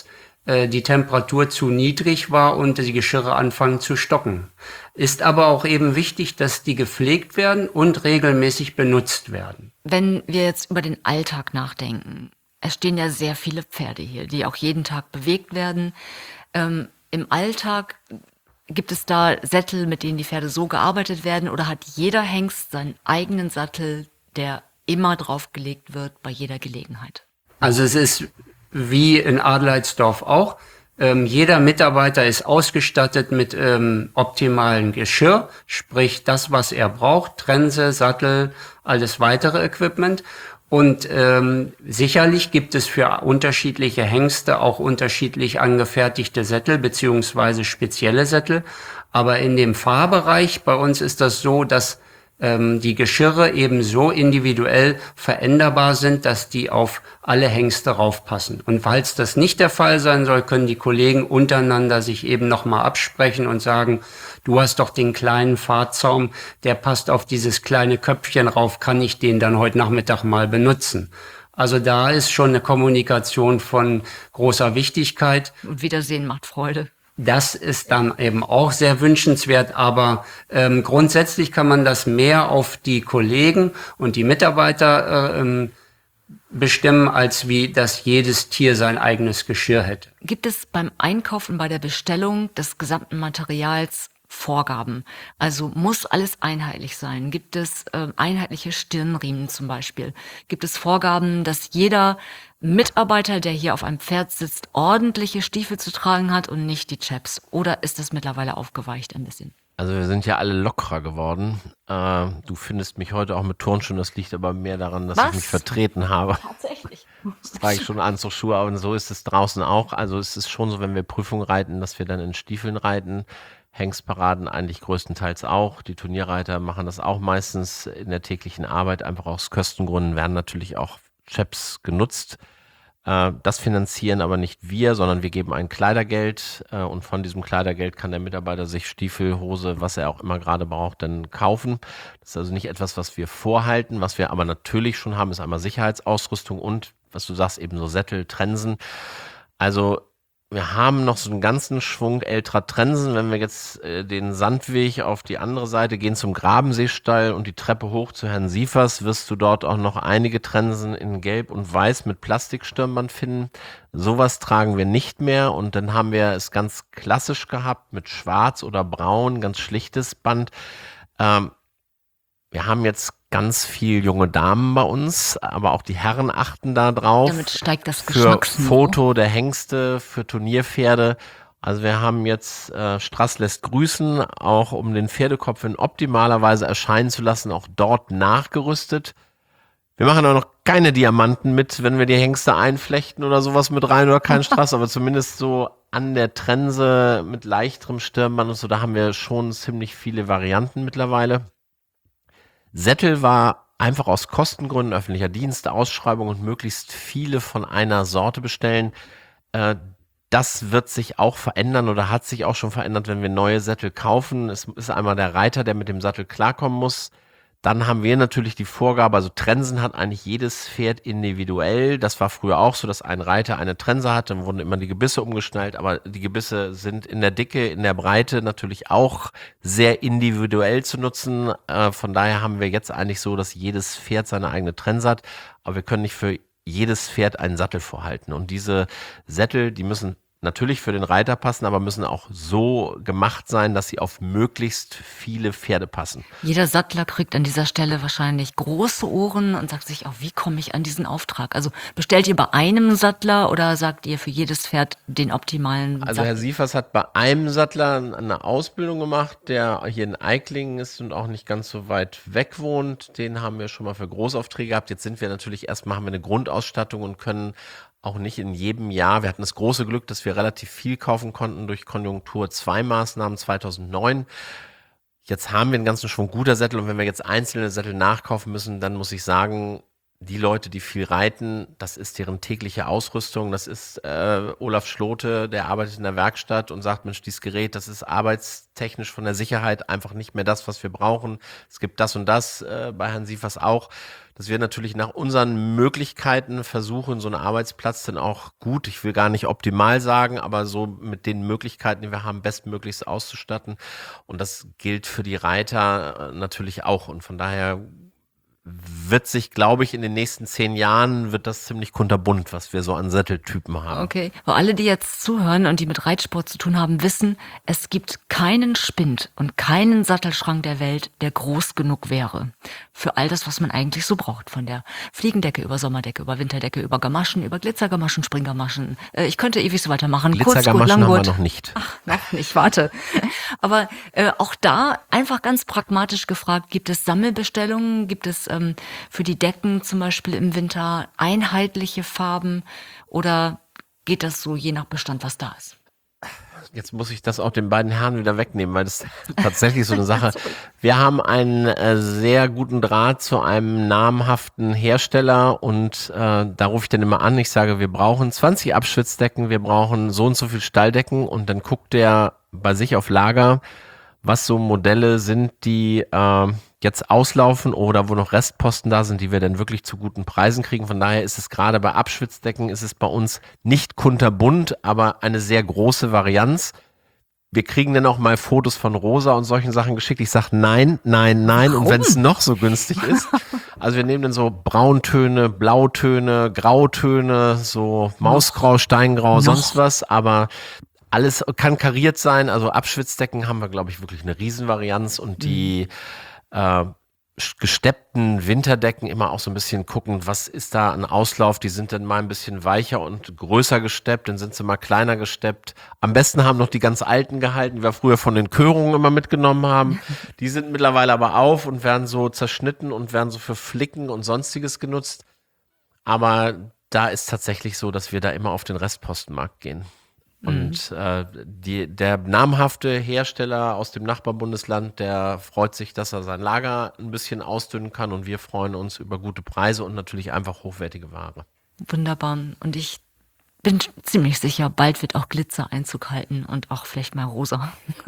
[SPEAKER 4] äh, die Temperatur zu niedrig war und die Geschirre anfangen zu stocken. Ist aber auch eben wichtig, dass die gepflegt werden und regelmäßig benutzt werden.
[SPEAKER 2] Wenn wir jetzt über den Alltag nachdenken, es stehen ja sehr viele Pferde hier, die auch jeden Tag bewegt werden. Ähm, im Alltag gibt es da Sättel, mit denen die Pferde so gearbeitet werden, oder hat jeder Hengst seinen eigenen Sattel, der immer draufgelegt wird bei jeder Gelegenheit?
[SPEAKER 4] Also es ist wie in Adelheidsdorf auch. Ähm, jeder Mitarbeiter ist ausgestattet mit ähm, optimalen Geschirr, sprich das, was er braucht, Trense, Sattel, alles weitere Equipment. Und ähm, sicherlich gibt es für unterschiedliche Hengste auch unterschiedlich angefertigte Sättel beziehungsweise spezielle Sättel. Aber in dem Fahrbereich bei uns ist das so, dass ähm, die Geschirre eben so individuell veränderbar sind, dass die auf alle Hengste raufpassen. Und falls das nicht der Fall sein soll, können die Kollegen untereinander sich eben nochmal absprechen und sagen, du hast doch den kleinen Fahrzaum, der passt auf dieses kleine Köpfchen rauf, kann ich den dann heute Nachmittag mal benutzen? Also da ist schon eine Kommunikation von großer Wichtigkeit.
[SPEAKER 2] Und Wiedersehen macht Freude.
[SPEAKER 4] Das ist dann eben auch sehr wünschenswert, aber ähm, grundsätzlich kann man das mehr auf die Kollegen und die Mitarbeiter äh, ähm, bestimmen, als wie dass jedes Tier sein eigenes Geschirr hätte.
[SPEAKER 2] Gibt es beim Einkauf und bei der Bestellung des gesamten Materials Vorgaben? Also muss alles einheitlich sein? Gibt es äh, einheitliche Stirnriemen zum Beispiel? Gibt es Vorgaben, dass jeder Mitarbeiter, der hier auf einem Pferd sitzt, ordentliche Stiefel zu tragen hat und nicht die Chaps? Oder ist das mittlerweile aufgeweicht ein bisschen?
[SPEAKER 3] Also wir sind ja alle lockerer geworden. Äh, du findest mich heute auch mit Turnschuhen, das liegt aber mehr daran, dass
[SPEAKER 2] Was?
[SPEAKER 3] ich mich vertreten habe.
[SPEAKER 2] Tatsächlich.
[SPEAKER 3] Das trage ich schon Anzugsschuhe, aber so ist es draußen auch. Also es ist schon so, wenn wir Prüfungen reiten, dass wir dann in Stiefeln reiten. Hengstparaden eigentlich größtenteils auch. Die Turnierreiter machen das auch meistens in der täglichen Arbeit. Einfach aus Kostengründen werden natürlich auch Chaps genutzt. Äh, das finanzieren aber nicht wir, sondern wir geben ein Kleidergeld äh, und von diesem Kleidergeld kann der Mitarbeiter sich Stiefel, Hose, was er auch immer gerade braucht, dann kaufen. Das ist also nicht etwas, was wir vorhalten. Was wir aber natürlich schon haben, ist einmal Sicherheitsausrüstung und, was du sagst, eben so Sättel, Trensen. Also wir haben noch so einen ganzen Schwung älterer Trensen. Wenn wir jetzt äh, den Sandweg auf die andere Seite gehen zum Grabenseestall und die Treppe hoch zu Herrn Siefers, wirst du dort auch noch einige Trensen in Gelb und Weiß mit Plastikstirnband finden. Sowas tragen wir nicht mehr und dann haben wir es ganz klassisch gehabt mit Schwarz oder Braun, ganz schlichtes Band. Ähm, wir haben jetzt ganz viel junge Damen bei uns, aber auch die Herren achten da drauf.
[SPEAKER 2] Damit steigt das
[SPEAKER 3] Für
[SPEAKER 2] Geschmacksniveau.
[SPEAKER 3] Foto der Hengste, für Turnierpferde. Also wir haben jetzt äh, Strass lässt grüßen, auch um den Pferdekopf in optimaler Weise erscheinen zu lassen, auch dort nachgerüstet. Wir machen auch noch keine Diamanten mit, wenn wir die Hengste einflechten oder sowas mit rein oder kein Strass, aber zumindest so an der Trense mit leichterem Stirnband und so, da haben wir schon ziemlich viele Varianten mittlerweile. Sättel war einfach aus Kostengründen, öffentlicher Dienst, Ausschreibung und möglichst viele von einer Sorte bestellen. Äh, das wird sich auch verändern oder hat sich auch schon verändert, wenn wir neue Sättel kaufen. Es ist einmal der Reiter, der mit dem Sattel klarkommen muss. Dann haben wir natürlich die Vorgabe, also Trensen hat eigentlich jedes Pferd individuell. Das war früher auch so, dass ein Reiter eine Trense hatte, dann wurden immer die Gebisse umgeschnallt, aber die Gebisse sind in der Dicke, in der Breite natürlich auch sehr individuell zu nutzen. Äh, von daher haben wir jetzt eigentlich so, dass jedes Pferd seine eigene Trense hat, aber wir können nicht für jedes Pferd einen Sattel vorhalten. Und diese Sättel, die müssen natürlich für den Reiter passen, aber müssen auch so gemacht sein, dass sie auf möglichst viele Pferde passen.
[SPEAKER 2] Jeder Sattler kriegt an dieser Stelle wahrscheinlich große Ohren und sagt sich auch, wie komme ich an diesen Auftrag? Also bestellt ihr bei einem Sattler oder sagt ihr für jedes Pferd den optimalen
[SPEAKER 3] Also
[SPEAKER 2] Sattel?
[SPEAKER 3] Herr Siefers hat bei einem Sattler eine Ausbildung gemacht, der hier in Eiklingen ist und auch nicht ganz so weit weg wohnt. Den haben wir schon mal für Großaufträge gehabt. Jetzt sind wir natürlich erstmal, haben wir eine Grundausstattung und können auch nicht in jedem Jahr. Wir hatten das große Glück, dass wir relativ viel kaufen konnten durch Konjunktur zwei Maßnahmen zweitausendneun. Jetzt haben wir einen ganzen Schwung guter Sättel und wenn wir jetzt einzelne Sättel nachkaufen müssen, dann muss ich sagen, die Leute, die viel reiten, das ist deren tägliche Ausrüstung. Das ist äh, Olaf Schlote, der arbeitet in der Werkstatt und sagt, Mensch, dieses Gerät, das ist arbeitstechnisch von der Sicherheit einfach nicht mehr das, was wir brauchen. Es gibt das und das, äh, bei Herrn Sievers auch. Dass wir natürlich nach unseren Möglichkeiten versuchen, so einen Arbeitsplatz dann auch gut, ich will gar nicht optimal sagen, aber so mit den Möglichkeiten, die wir haben, bestmöglichst auszustatten. Und das gilt für die Reiter äh, natürlich auch. Und von daher wird sich, glaube ich, in den nächsten zehn Jahren wird das ziemlich kunterbunt, was wir so an Sätteltypen haben.
[SPEAKER 2] Okay, aber alle, die jetzt zuhören und die mit Reitsport zu tun haben, wissen, es gibt keinen Spind und keinen Sattelschrank der Welt, der groß genug wäre für all das, was man eigentlich so braucht. Von der Fliegendecke über Sommerdecke, über Winterdecke, über Gamaschen, über Glitzergamaschen, Springgamaschen. Äh, ich könnte ewig so weitermachen.
[SPEAKER 3] Glitzergamaschen haben wir noch nicht.
[SPEAKER 2] Ach, noch nicht, warte. Aber äh, auch da einfach ganz pragmatisch gefragt, gibt es Sammelbestellungen, gibt es ähm, für die Decken zum Beispiel im Winter einheitliche Farben oder geht das so je nach Bestand, was da ist?
[SPEAKER 3] Jetzt muss ich das auch den beiden Herren wieder wegnehmen, weil das ist tatsächlich so eine Sache. Wir haben einen äh, sehr guten Draht zu einem namhaften Hersteller und äh, da rufe ich dann immer an. Ich sage, wir brauchen zwanzig Abschwitzdecken, wir brauchen so und so viel Stalldecken und dann guckt der bei sich auf Lager, was so Modelle sind, die äh, jetzt auslaufen oder wo noch Restposten da sind, die wir dann wirklich zu guten Preisen kriegen. Von daher ist es gerade bei Abschwitzdecken, ist es bei uns nicht kunterbunt, aber eine sehr große Varianz. Wir kriegen dann auch mal Fotos von Rosa und solchen Sachen geschickt. Ich sage nein, nein, nein.
[SPEAKER 2] Warum?
[SPEAKER 3] Und wenn es noch so günstig ist, also wir nehmen dann so Brauntöne, Blautöne, Grautöne, so Mausgrau, Steingrau,
[SPEAKER 2] Noch.
[SPEAKER 3] sonst was, aber alles kann kariert sein. Also Abschwitzdecken haben wir, glaube ich, wirklich eine Riesenvarianz und die äh, gesteppten Winterdecken immer auch so ein bisschen gucken, was ist da an Auslauf, die sind dann mal ein bisschen weicher und größer gesteppt, dann sind sie mal kleiner gesteppt. Am besten haben noch die ganz alten gehalten, die wir früher von den Körungen immer mitgenommen haben. Die sind mittlerweile aber auf und werden so zerschnitten und werden so für Flicken und sonstiges genutzt. Aber da ist tatsächlich so, dass wir da immer auf den Restpostenmarkt gehen. Und äh, die, der namhafte Hersteller aus dem Nachbarbundesland, der freut sich, dass er sein Lager ein bisschen ausdünnen kann und wir freuen uns über gute Preise und natürlich einfach hochwertige Ware.
[SPEAKER 2] Wunderbar. Und ich bin ziemlich sicher, bald wird auch Glitzer Einzug halten und auch vielleicht mal rosa.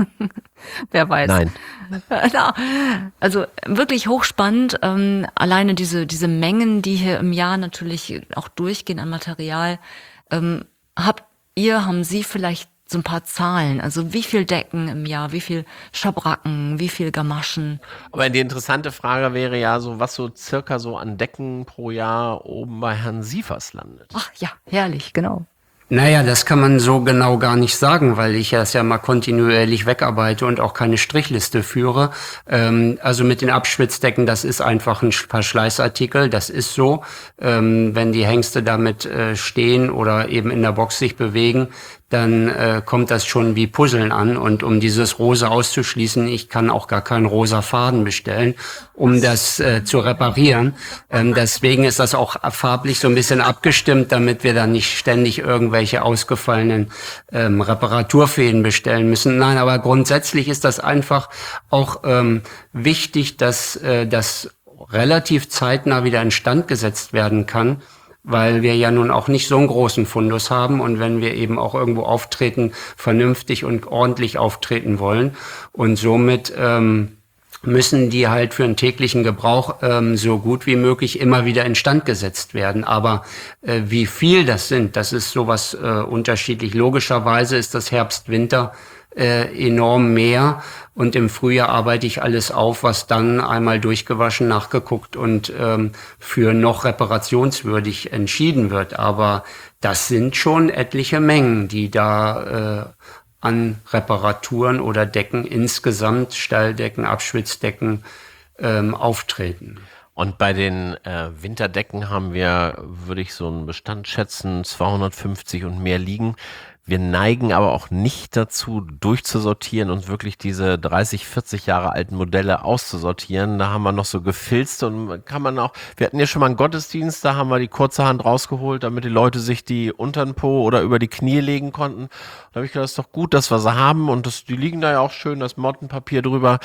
[SPEAKER 2] Wer weiß.
[SPEAKER 3] Nein.
[SPEAKER 2] Ja, also wirklich hochspannend. Ähm, alleine diese, diese Mengen, die hier im Jahr natürlich auch durchgehen an Material. Ähm, habt ihr, haben Sie vielleicht so ein paar Zahlen? Also wie viel Decken im Jahr, wie viel Schabracken, wie viel Gamaschen?
[SPEAKER 3] Aber die interessante Frage wäre ja so, was so circa so an Decken pro Jahr oben bei Herrn Sievers landet.
[SPEAKER 2] Ach ja, herrlich, genau.
[SPEAKER 4] Naja, das kann man so genau gar nicht sagen, weil ich das ja mal kontinuierlich wegarbeite und auch keine Strichliste führe. Ähm, also mit den Abschwitzdecken, das ist einfach ein Verschleißartikel, das ist so. Ähm, wenn die Hengste damit äh, stehen oder eben in der Box sich bewegen, dann äh, kommt das schon wie Puzzeln an. Und um dieses Rosa auszuschließen, ich kann auch gar keinen rosa Faden bestellen, um das äh, zu reparieren. Ähm, deswegen ist das auch farblich so ein bisschen abgestimmt, damit wir dann nicht ständig irgendwelche ausgefallenen ähm, Reparaturfäden bestellen müssen. Nein, aber grundsätzlich ist das einfach auch ähm, wichtig, dass äh, das relativ zeitnah wieder instand gesetzt werden kann, weil wir ja nun auch nicht so einen großen Fundus haben und wenn wir eben auch irgendwo auftreten, vernünftig und ordentlich auftreten wollen. Und somit ähm, müssen die halt für den täglichen Gebrauch ähm, so gut wie möglich immer wieder instand gesetzt werden. Aber äh, wie viel das sind, das ist sowas äh, unterschiedlich. Logischerweise ist das Herbst, Winter äh, enorm mehr. Und im Frühjahr arbeite ich alles auf, was dann einmal durchgewaschen, nachgeguckt und ähm, für noch reparationswürdig entschieden wird. Aber das sind schon etliche Mengen, die da äh, an Reparaturen oder Decken insgesamt, Stalldecken, Abschwitzdecken ähm, auftreten.
[SPEAKER 3] Und bei den äh, Winterdecken haben wir, würde ich so einen Bestand schätzen, zweihundertfünfzig und mehr liegen. Wir neigen aber auch nicht dazu, durchzusortieren und wirklich diese dreißig, vierzig Jahre alten Modelle auszusortieren. Da haben wir noch so gefilzt und kann man auch, wir hatten ja schon mal einen Gottesdienst, da haben wir die kurze Hand rausgeholt, damit die Leute sich die untern Po oder über die Knie legen konnten. Da habe ich gedacht, das ist doch gut, dass wir sie haben und das, die liegen da ja auch schön, das Mottenpapier drüber.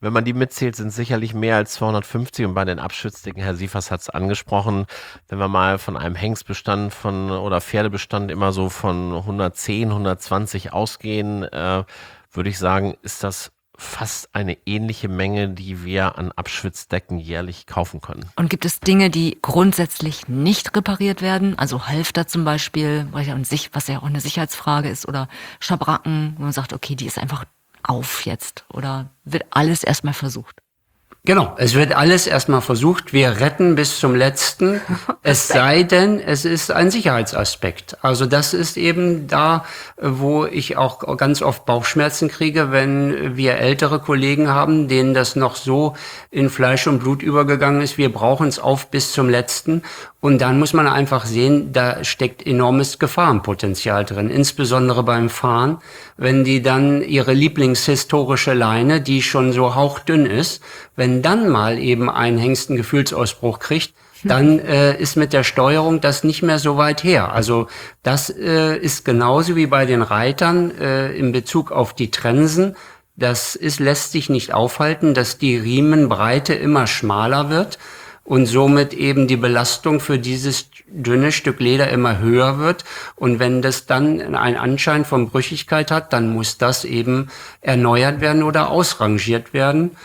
[SPEAKER 3] Wenn man die mitzählt, sind es sicherlich mehr als zweihundertfünfzig und bei den Abschützdicken, Herr Sievers hat es angesprochen, wenn wir mal von einem Hengstbestand von oder Pferdebestand immer so von hundertzehn, hundertzwanzig ausgehen, äh, würde ich sagen, ist das fast eine ähnliche Menge, die wir an Abschwitzdecken jährlich kaufen können.
[SPEAKER 2] Und gibt es Dinge, die grundsätzlich nicht repariert werden? Also Halfter zum Beispiel, was ja auch eine Sicherheitsfrage ist, oder Schabracken, wo man sagt, okay, die ist einfach auf jetzt, oder wird alles erstmal versucht?
[SPEAKER 4] Genau, es wird alles erstmal versucht. Wir retten bis zum Letzten, es sei denn, es ist ein Sicherheitsaspekt. Also das ist eben da, wo ich auch ganz oft Bauchschmerzen kriege, wenn wir ältere Kollegen haben, denen das noch so in Fleisch und Blut übergegangen ist. Wir brauchen es auf bis zum Letzten. Und dann muss man einfach sehen, da steckt enormes Gefahrenpotenzial drin, insbesondere beim Fahren, wenn die dann ihre lieblingshistorische Leine, die schon so hauchdünn ist, wenn dann mal eben ein Hengst einen Gefühlsausbruch kriegt, dann äh, ist mit der Steuerung das nicht mehr so weit her. Also das äh, ist genauso wie bei den Reitern äh, in Bezug auf die Trensen. Das ist, lässt sich nicht aufhalten, dass die Riemenbreite immer schmaler wird und somit eben die Belastung für dieses dünne Stück Leder immer höher wird. Und wenn das dann einen Anschein von Brüchigkeit hat, dann muss das eben erneuert werden oder ausrangiert werden,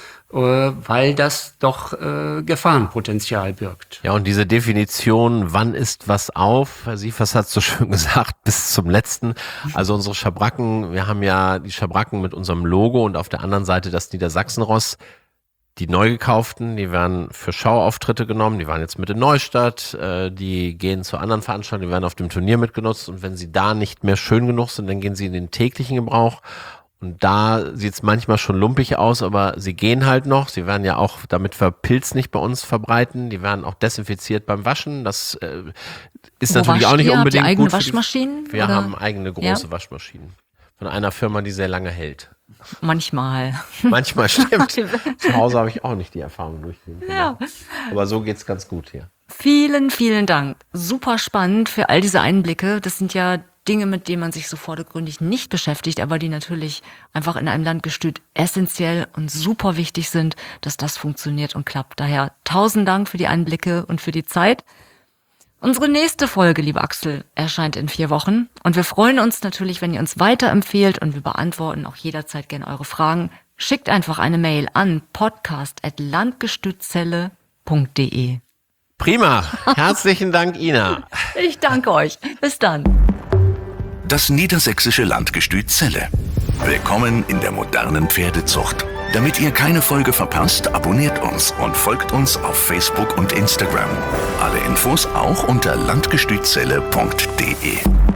[SPEAKER 4] weil das doch äh, Gefahrenpotenzial birgt.
[SPEAKER 3] Ja, und diese Definition, wann ist was auf, Herr Sievers hat es so schön gesagt, bis zum Letzten. Also unsere Schabracken, wir haben ja die Schabracken mit unserem Logo und auf der anderen Seite das Niedersachsenross. Die neu gekauften, die werden für Schauauftritte genommen, die waren jetzt mit in Neustadt, äh, die gehen zu anderen Veranstaltungen, die werden auf dem Turnier mitgenutzt und wenn sie da nicht mehr schön genug sind, dann gehen sie in den täglichen Gebrauch. Und da sieht es manchmal schon lumpig aus, aber sie gehen halt noch. Sie werden ja auch, damit wir Pilz nicht bei uns verbreiten, die werden auch desinfiziert beim Waschen. Das äh, ist
[SPEAKER 2] Wo
[SPEAKER 3] natürlich auch nicht
[SPEAKER 2] ihr?
[SPEAKER 3] unbedingt
[SPEAKER 2] Habt ihr eigene
[SPEAKER 3] gut.
[SPEAKER 2] Waschmaschinen?
[SPEAKER 3] Wir
[SPEAKER 2] oder?
[SPEAKER 3] haben eigene große
[SPEAKER 2] Ja.
[SPEAKER 3] Waschmaschinen von einer Firma, die sehr lange hält.
[SPEAKER 2] Manchmal.
[SPEAKER 3] Manchmal stimmt. Zu Hause habe ich auch nicht die Erfahrung durchgehen können.
[SPEAKER 2] Ja.
[SPEAKER 3] Aber so geht's ganz gut hier.
[SPEAKER 2] Vielen, vielen Dank. Super spannend für all diese Einblicke. Das sind ja Dinge, mit denen man sich so vordergründig nicht beschäftigt, aber die natürlich einfach in einem Landgestüt essentiell und super wichtig sind, dass das funktioniert und klappt. Daher tausend Dank für die Einblicke und für die Zeit. Unsere nächste Folge, lieber Axel, erscheint in vier Wochen und wir freuen uns natürlich, wenn ihr uns weiterempfehlt und wir beantworten auch jederzeit gerne eure Fragen. Schickt einfach eine Mail an podcast at landgestützelle punkt de.
[SPEAKER 3] Prima. Herzlichen Dank, Ina.
[SPEAKER 2] Ich danke euch. Bis dann.
[SPEAKER 1] Das niedersächsische Landgestüt Celle. Willkommen in der modernen Pferdezucht. Damit ihr keine Folge verpasst, abonniert uns und folgt uns auf Facebook und Instagram. Alle Infos auch unter landgestützelle punkt de.